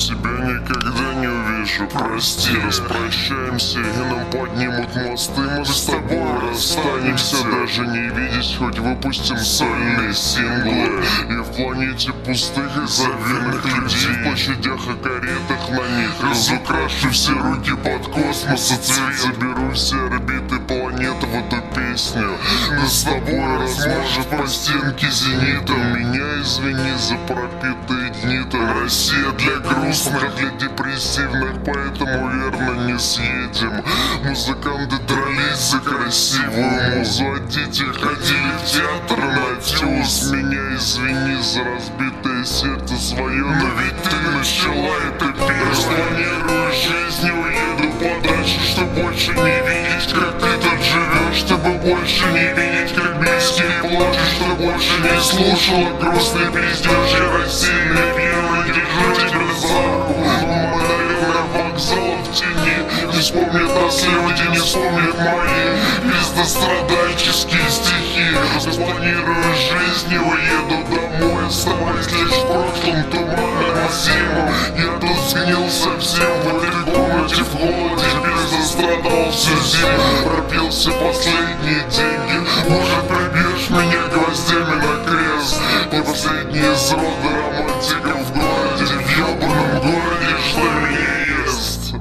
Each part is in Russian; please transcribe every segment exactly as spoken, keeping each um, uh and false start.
тебя никогда не увижу. Прости, распрощаемся, и нам поднимут мосты. Мы с тобой расстанемся, даже не видясь, хоть выпустим сольные синглы. И в планете пустых и завинных людей, в площадях и каретах на них разукрашу все руки под космос, и цвет заберу все орбиты планеты в эту песню. Мы с тобой размажет по стенке зенитом. Меня извини за пропитые дни-то. Россия для грустных, для депрессивных, поэтому верно не съедем. Музыканты дрались за красивую музу, а дети ходили в театр на тюз. Меня извини за разбитое сердце свое, но ведь ты начала это песня. Распланирую жизнь и уеду подальше, чтоб больше не видеть, как ты тут живешь, чтобы больше не видеть, как близкие плачут, чтоб больше не слушала грустный пиздеж. Я рассеянный пьяный держу тебя за руку. Мы, наверное, вокзала в тени. Не вспомнят нас люди, не вспомнят мои пиздострадальческие стихи. Распланирую жизнь и уеду домой, оставаясь лишь в прошлом туманным зимом. Я тут сгнил совсем в этой комнате, в холоде пиздострадал всю зиму. Пропился последние деньги, может, прибьешь меня гвоздями на крест. Не последний из рода романтиков в городе, в ёбаном городе, что меня ест.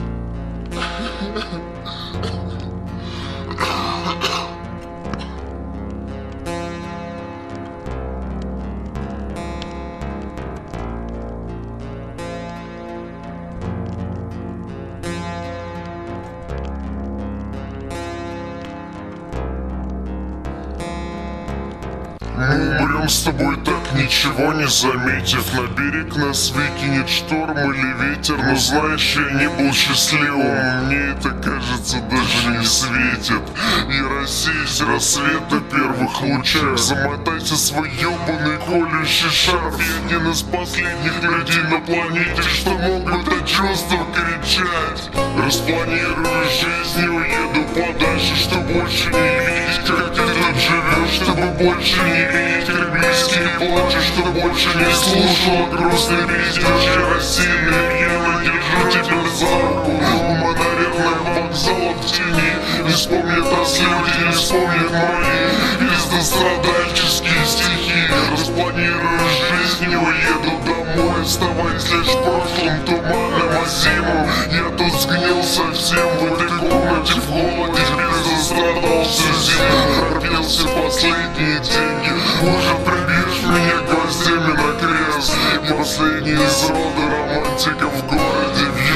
Мы умрем с тобой так, ничего не заметив. На берег нас выкинет шторм или ветер. Но знаешь, я не был счастливым, мне это, кажется, даже не светит. И рассеясь рассвета первых лучах, замотайте свой ёбаный колющий шарф. Я один из последних людей на планете, что могут от чувства кричать. Распланирую жизнь и уеду подальше, чтоб больше не видеть, как ты тут живешь, чтобы больше не видеть, как близкие плачут, чтобы больше не слушала грустный пиздеж. Я рассеянный пьяный держу тебя за руку. Мы, наверное, вокзала в тени. Не вспомнят нас люди, не вспомнят мои пиздострадальческие стихи. Распланирую жизнь и уеду домой, оставаясь лишь в прошлом туманным, а зиму я тут сгнил совсем в этой комнате, в холоде пиздострадал всю зиму. Пропился последние деньги, может, прибьешь меня гвоздями на крест. Я последний из рода романтиков в городе, в